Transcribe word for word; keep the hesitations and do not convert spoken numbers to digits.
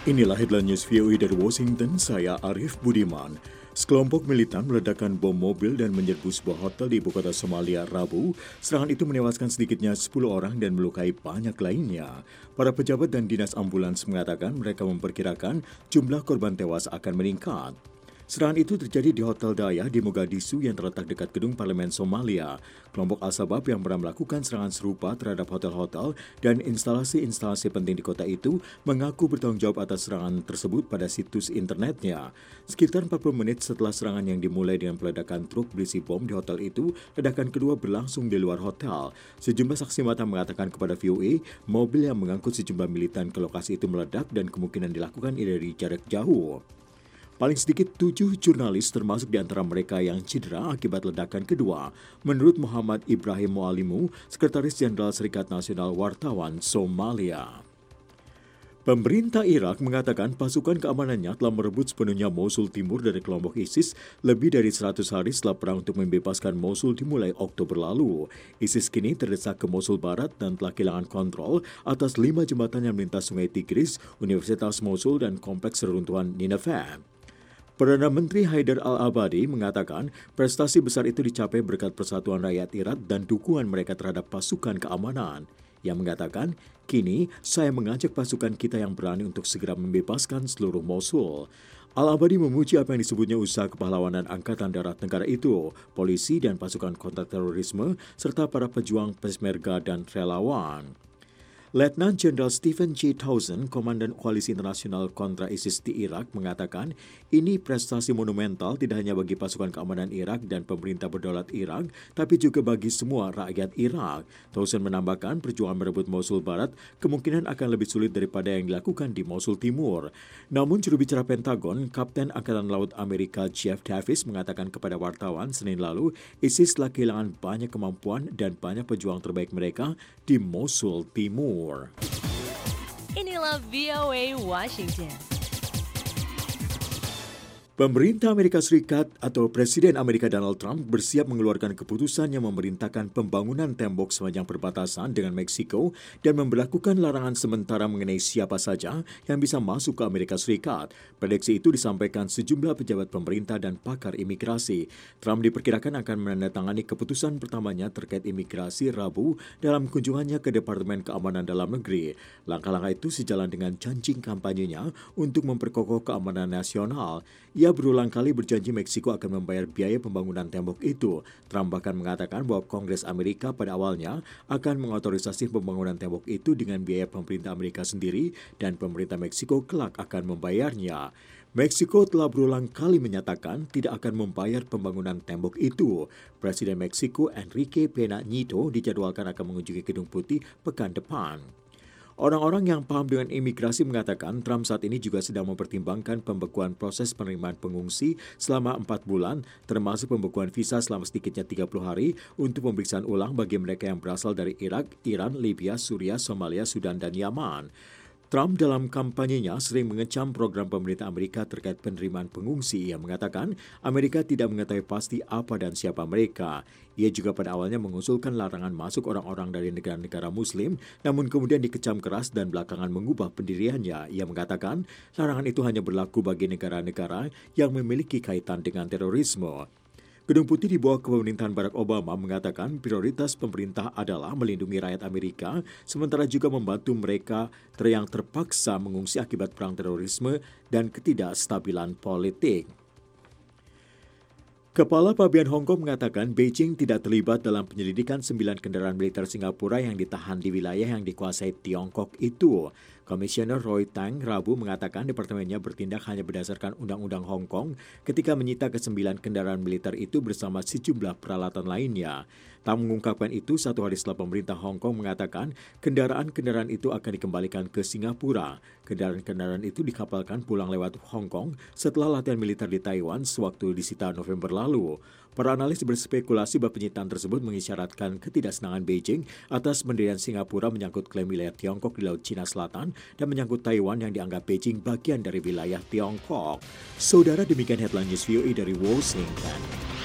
Inilah headline news V O A dari Washington, saya Arif Budiman. Sekelompok militan meledakkan bom mobil dan menyerbu sebuah hotel di ibu kota Somalia Rabu. Serangan itu menewaskan sedikitnya sepuluh orang dan melukai banyak lainnya. Para pejabat dan dinas ambulans mengatakan mereka memperkirakan jumlah korban tewas akan meningkat. Serangan itu terjadi di Hotel Daya di Mogadishu yang terletak dekat gedung parlemen Somalia. Kelompok Al-Shabaab yang pernah melakukan serangan serupa terhadap hotel-hotel dan instalasi-instalasi penting di kota itu mengaku bertanggung jawab atas serangan tersebut pada situs internetnya. Sekitar empat puluh menit setelah serangan yang dimulai dengan peledakan truk berisi bom di hotel itu, ledakan kedua berlangsung di luar hotel. Sejumlah saksi mata mengatakan kepada V O A, mobil yang mengangkut sejumlah militan ke lokasi itu meledak dan kemungkinan dilakukan dari jarak jauh. Paling sedikit tujuh jurnalis termasuk di antara mereka yang cedera akibat ledakan kedua, menurut Muhammad Ibrahim Mualimu, Sekretaris Jenderal Serikat Nasional Wartawan Somalia. Pemerintah Irak mengatakan pasukan keamanannya telah merebut sepenuhnya Mosul Timur dari kelompok ISIS lebih dari seratus hari setelah perang untuk membebaskan Mosul dimulai Oktober lalu. ISIS kini terdesak ke Mosul Barat dan telah kehilangan kontrol atas lima jembatan yang melintas Sungai Tigris, Universitas Mosul, dan kompleks reruntuhan Nineveh. Perdana Menteri Haidar Al-Abadi mengatakan prestasi besar itu dicapai berkat persatuan rakyat Irak dan dukungan mereka terhadap pasukan keamanan. Ia mengatakan, kini saya mengajak pasukan kita yang berani untuk segera membebaskan seluruh Mosul. Al-Abadi memuji apa yang disebutnya usaha kepahlawanan Angkatan Darat negara itu, polisi dan pasukan kontraterorisme, serta para pejuang Peshmerga dan relawan. Letnan Jenderal Stephen J. Townsend, Komandan Koalisi Internasional kontra ISIS di Irak, mengatakan ini prestasi monumental tidak hanya bagi pasukan keamanan Irak dan pemerintah berdaulat Irak, tapi juga bagi semua rakyat Irak. Townsend menambahkan perjuangan merebut Mosul Barat kemungkinan akan lebih sulit daripada yang dilakukan di Mosul Timur. Namun juru bicara Pentagon, Kapten Angkatan Laut Amerika Jeff Davis mengatakan kepada wartawan Senin lalu, ISIS telah kehilangan banyak kemampuan dan banyak pejuang terbaik mereka di Mosul Timur. Inilah V O A Washington. Pemerintah Amerika Serikat atau Presiden Amerika Donald Trump bersiap mengeluarkan keputusan yang memerintahkan pembangunan tembok sepanjang perbatasan dengan Meksiko dan memberlakukan larangan sementara mengenai siapa saja yang bisa masuk ke Amerika Serikat. Prediksi itu disampaikan sejumlah pejabat pemerintah dan pakar imigrasi. Trump diperkirakan akan menandatangani keputusan pertamanya terkait imigrasi Rabu dalam kunjungannya ke Departemen Keamanan Dalam Negeri. Langkah-langkah itu sejalan dengan janji kampanyenya untuk memperkokoh keamanan nasional. Ia berulang kali berjanji Meksiko akan membayar biaya pembangunan tembok itu. Trump bahkan mengatakan bahwa Kongres Amerika pada awalnya akan mengotorisasi pembangunan tembok itu dengan biaya pemerintah Amerika sendiri dan pemerintah Meksiko kelak akan membayarnya. Meksiko telah berulang kali menyatakan tidak akan membayar pembangunan tembok itu. Presiden Meksiko Enrique Pena Nieto dijadwalkan akan mengunjungi Gedung Putih pekan depan. Orang-orang yang paham dengan imigrasi mengatakan Trump saat ini juga sedang mempertimbangkan pembekuan proses penerimaan pengungsi selama empat bulan, termasuk pembekuan visa selama sedikitnya tiga puluh hari untuk pemeriksaan ulang bagi mereka yang berasal dari Irak, Iran, Libya, Suriah, Somalia, Sudan, dan Yaman. Trump dalam kampanyenya sering mengecam program pemerintah Amerika terkait penerimaan pengungsi. Ia mengatakan Amerika tidak mengetahui pasti apa dan siapa mereka. Ia juga pada awalnya mengusulkan larangan masuk orang-orang dari negara-negara Muslim, namun kemudian dikecam keras dan belakangan mengubah pendiriannya. Ia mengatakan larangan itu hanya berlaku bagi negara-negara yang memiliki kaitan dengan terorisme. Gedung Putih di bawah kepemerintahan Barack Obama mengatakan prioritas pemerintah adalah melindungi rakyat Amerika, sementara juga membantu mereka yang terpaksa mengungsi akibat perang terorisme dan ketidakstabilan politik. Kepala Pabean Hong Kong mengatakan Beijing tidak terlibat dalam penyelidikan sembilan kendaraan militer Singapura yang ditahan di wilayah yang dikuasai Tiongkok itu. Komisioner Roy Tang Rabu mengatakan departemennya bertindak hanya berdasarkan Undang-Undang Hong Kong ketika menyita kesembilan kendaraan militer itu bersama sejumlah peralatan lainnya. Tang mengungkapkan itu satu hari setelah pemerintah Hong Kong mengatakan kendaraan-kendaraan itu akan dikembalikan ke Singapura. Kendaraan-kendaraan itu dikapalkan pulang lewat Hong Kong setelah latihan militer di Taiwan sewaktu disita November lalu. Para analis berspekulasi bahwa penyitaan tersebut mengisyaratkan ketidaksenangan Beijing atas pendirian Singapura menyangkut klaim wilayah Tiongkok di Laut Cina Selatan dan menyangkut Taiwan yang dianggap Beijing bagian dari wilayah Tiongkok. Saudara, demikian headline news V O A dari Washington.